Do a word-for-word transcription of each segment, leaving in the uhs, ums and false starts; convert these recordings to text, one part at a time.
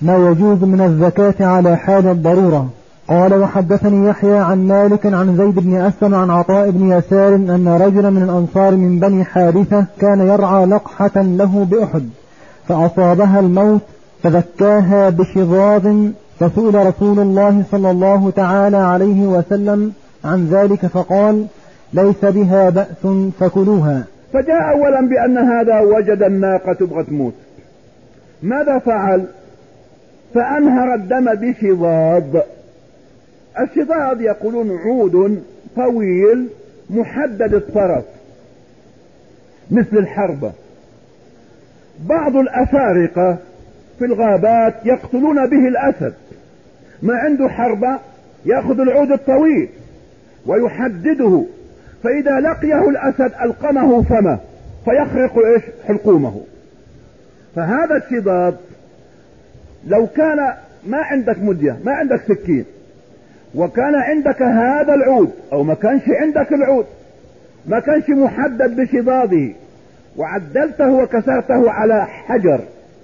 ما يجوز من الزكاة على حال الضرورة. قال وحدثني يحيى عن مالك عن زيد بن أسلم عن عطاء بن يسار أن رجلا من الأنصار من بني حارثة كان يرعى لقحة له بأحد فأصابها الموت فذكاها بشظاظ، فسئل رسول الله صلى الله تعالى عليه وسلم عن ذلك فقال ليس بها بأس فكلوها. فجاء أولا بأن هذا وجد الناقة تبغى تموت، ماذا فعل؟ فأنهر الدم بشظاظ. الشظاظ يقولون عود طويل محدد الطرف مثل الحربة. بعض الأفارقة في الغابات يقتلون به الأسد، ما عنده حربة يأخذ العود الطويل ويحدده، فإذا لقيه الأسد ألقمه فمه فيخرق إيش حلقومه. فهذا الشظاظ لو كان ما عندك مدية ما عندك سكين وكان عندك هذا العود او ما كانش عندك العود ما كانش محدد بشظاظه وعدلته وكسرته على حجر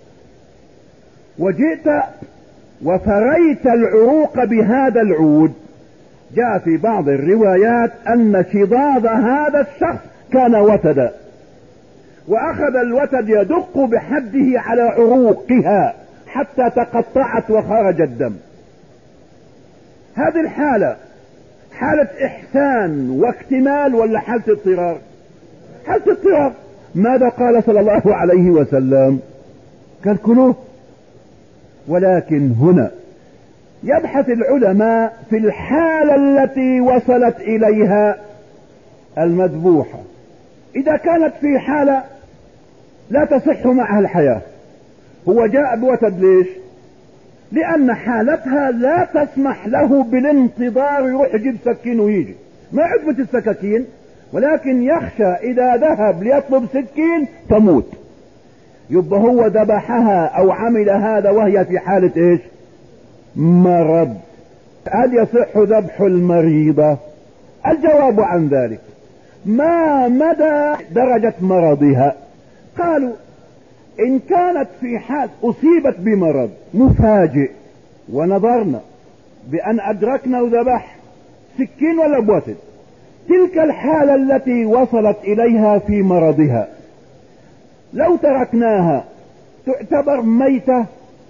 وجئت وفريت العروق بهذا العود، جاء في بعض الروايات ان شظاظ هذا الشخص كان وتدا واخذ الوتد يدق بحده على عروقها حتى تقطعت وخرج الدم. هذه الحالة حالة احسان واكتمال ولا حالة اضطرار؟ حالة اضطرار. ماذا قال صلى الله عليه وسلم؟ قال كلوه. ولكن هنا يبحث العلماء في الحالة التي وصلت اليها المذبوحة. اذا كانت في حالة لا تصح معها الحياة، هو جاء بوتد ليش؟ لان حالتها لا تسمح له بالانتظار يروح يجيب سكين ويجي، ما عجبت السكاكين، ولكن يخشى اذا ذهب ليطلب سكين تموت. يبقى هو ذبحها او عمل هذا وهي في حالة ايش؟ مرض. هل يصح ذبح المريضة؟ الجواب عن ذلك ما مدى درجة مرضها. قالوا ان كانت في حال اصيبت بمرض مفاجئ ونظرنا بان ادركنا وذبح سكين ولا بوتد، تلك الحالة التي وصلت اليها في مرضها لو تركناها تعتبر ميتة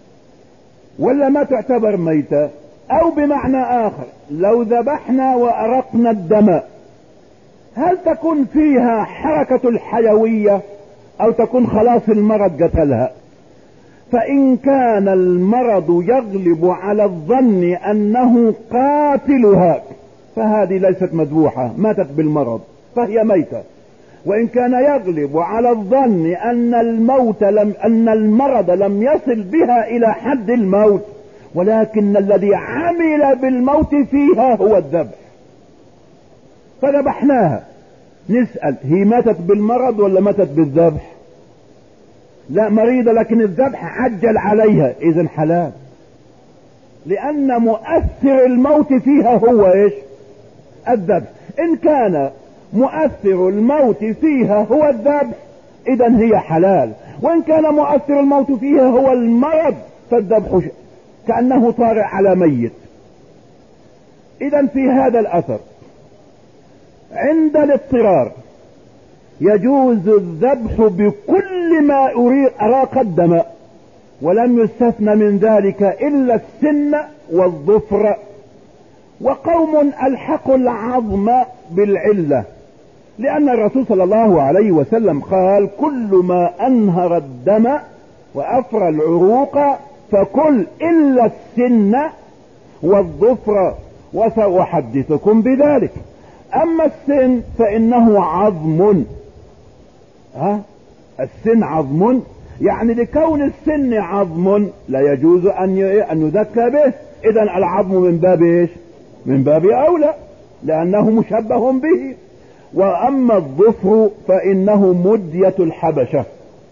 ولا ما تعتبر ميتة؟ او بمعنى اخر لو ذبحنا وارقنا الدم هل تكون فيها حركة الحيوية او تكون خلاص المرض قتلها؟ فان كان المرض يغلب على الظن انه قاتلها فهذه ليست مذبوحة، ماتت بالمرض فهي ميتة. وان كان يغلب على الظن ان الموت لم ان المرض لم يصل بها الى حد الموت ولكن الذي عمل بالموت فيها هو الذبح فذبحناها، نسأل هي ماتت بالمرض ولا ماتت بالذبح؟ لا مريضة لكن الذبح عجل عليها، اذن حلال، لان مؤثر الموت فيها هو ايش؟ الذبح. ان كان مؤثر الموت فيها هو الذبح اذن هي حلال، وان كان مؤثر الموت فيها هو المرض فالذبح كأنه طارئ على ميت. اذن في هذا الاثر عند الاضطرار يجوز الذبح بكل ما اراق الدم ولم يستثنى من ذلك الا السن والظفر. وقوم الحقوا العظم بالعلة لان الرسول صلى الله عليه وسلم قال كل ما انهر الدم وافرى العروق فكل الا السن والظفر وسأحدثكم بذلك. اما السن فانه عظم، ها السن عظم، يعني لكون السن عظم لا يجوز ان ان يذكى به، اذا العظم من باب ايش؟ من باب اولى لانه مشبه به. واما الظفر فانه مدية الحبشة،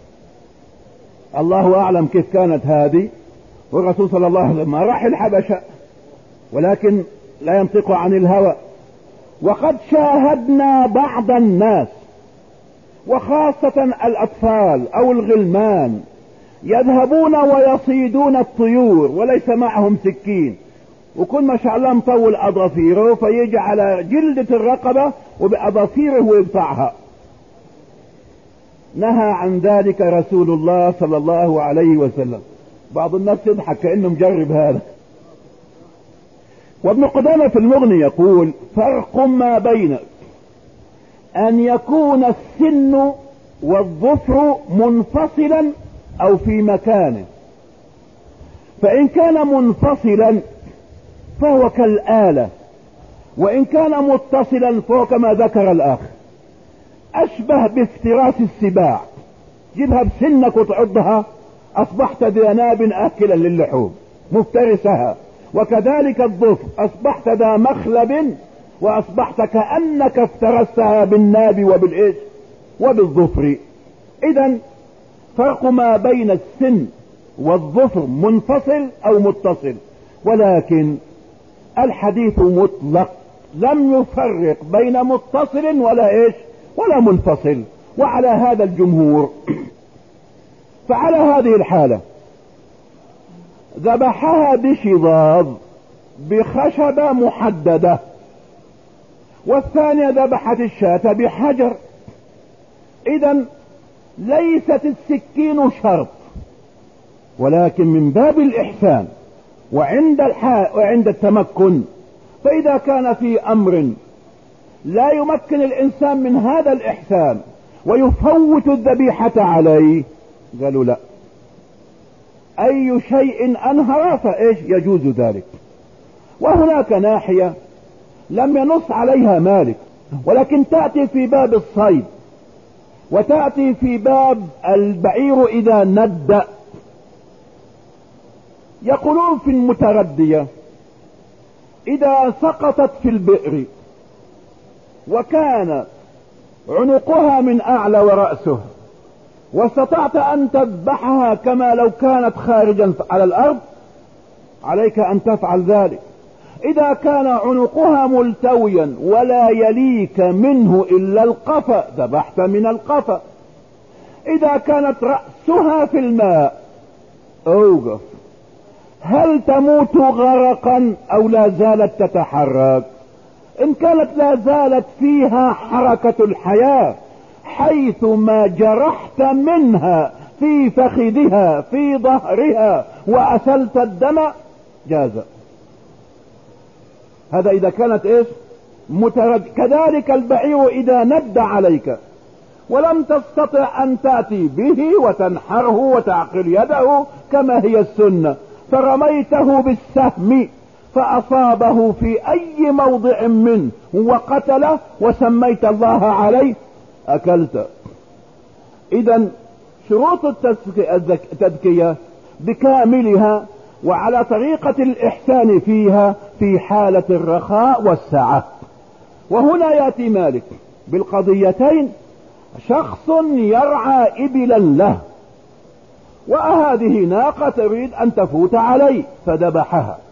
الله اعلم كيف كانت هذه، والرسول صلى الله عليه وسلم ما راح الحبشة ولكن لا ينطق عن الهوى. وقد شاهدنا بعض الناس وخاصة الاطفال او الغلمان يذهبون ويصيدون الطيور وليس معهم سكين، وكل ما شاء الله مطول اظافيره فيجي على جلدة الرقبة وبأظافيره ويقطعها. نهى عن ذلك رسول الله صلى الله عليه وسلم. بعض الناس يضحك كأنه مجرب هذا. وابن قدامة في المغني يقول: فرق ما بين ان يكون السن والظفر منفصلا او في مكانه، فان كان منفصلا فهو كالآلة، وان كان متصلا فهو كما ذكر الاخ اشبه بافتراس السباع، جيبها بسنك وتعضها اصبحت ذا ناب اكلا للحوم مفترسها، وكذلك الظفر اصبحت ذا مخلب واصبحت كأنك افترستها بالناب وبالايش وبالظفر. اذا فرق ما بين السن والظفر منفصل او متصل، ولكن الحديث مطلق لم يفرق بين متصل ولا ايش ولا منفصل، وعلى هذا الجمهور. فعلى هذه الحالة ذبحها بشظاظ بخشبة محددة، والثانية ذبحت الشاة بحجر. اذا ليست السكين شرط، ولكن من باب الإحسان وعند الحا... وعند التمكن. فإذا كان في أمر لا يمكن الإنسان من هذا الإحسان ويفوت الذبيحة عليه، قالوا لا، أي شيء أنهر فإيش يجوز ذلك. وهناك ناحية لم ينص عليها مالك، ولكن تأتي في باب الصيد، وتأتي في باب البعير إذا ند. يقولون في المتردية: إذا سقطت في البئر وكان عنقها من أعلى ورأسه واستطعت أن تذبحها كما لو كانت خارجا على الأرض، عليك أن تفعل ذلك. إذا كان عنقها ملتويا ولا يليك منه إلا القفا ذبحت من القفا. إذا كانت رأسها في الماء أوقف. هل تموت غرقا أو لا زالت تتحرك؟ إن كانت لا زالت فيها حركة الحياة حيث ما جرحت منها في فخذها في ظهرها وأسلت الدم جاز. هذا إذا كانت إيش مترد. كذلك البعير إذا ند عليك ولم تستطع أن تأتي به وتنحره وتعقل يده كما هي السنة، فرميته بالسهم فأصابه في أي موضع منه وقتله وسميت الله عليه أكلت. إذا شروط التذكية بكاملها وعلى طريقة الإحسان فيها في حالة الرخاء والسعة. وهنا يأتي مالك بالقضيتين: شخص يرعى إبلا له، وهذه ناقة تريد أن تفوت عليه فذبحها،